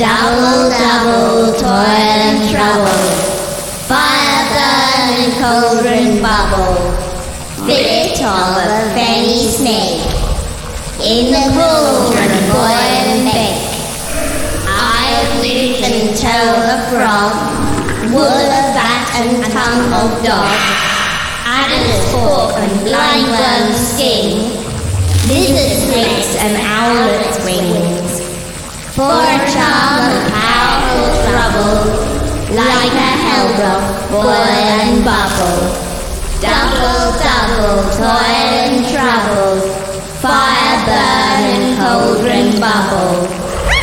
Double, double, toil and trouble, fire burn and cauldron bubble, fillet of a fenny snake, in the cauldron boil and bake. I've lived and tell the frog, wool of bat and tongue of dog, adder's fork and blind worm's sting, lizard snakes and owlet's wings. For a charm of powerful trouble, like a hellbroth, boil and bubble. Double, double, toil and trouble, fire burn and cauldron bubble.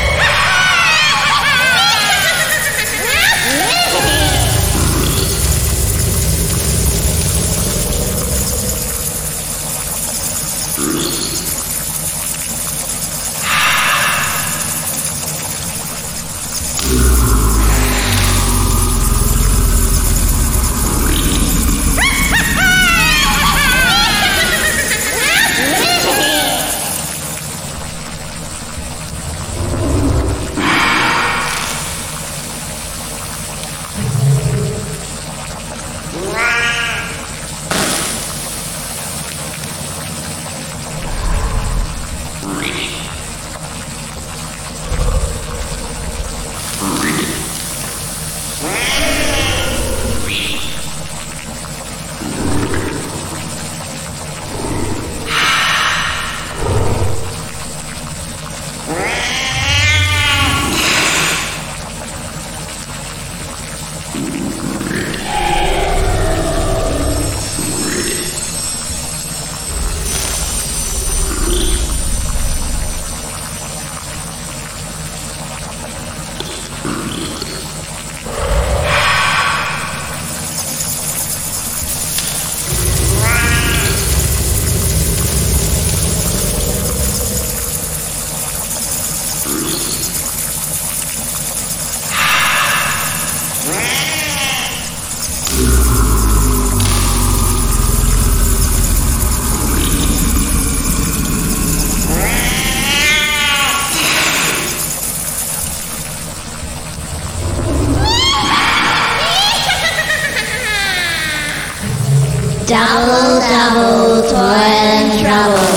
Double, double, toil and trouble,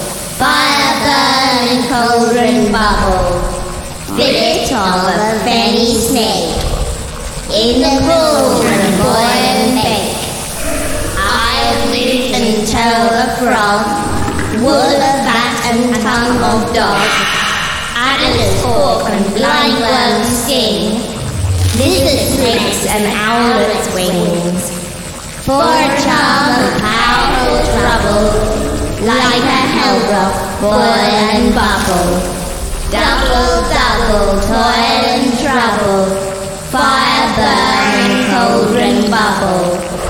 fire burn and cauldron bubble, fillet of a fenny snake, in the cauldron boil and bake. I've lived and tell the frog, wool of bat and tongue of dog, adder's fork and blind worm's sting, lizard snakes and owlet's wings. For a charm of powerful trouble, like a hellbroth, boil and bubble. Double, double, toil and trouble, fire burn and cauldron bubble.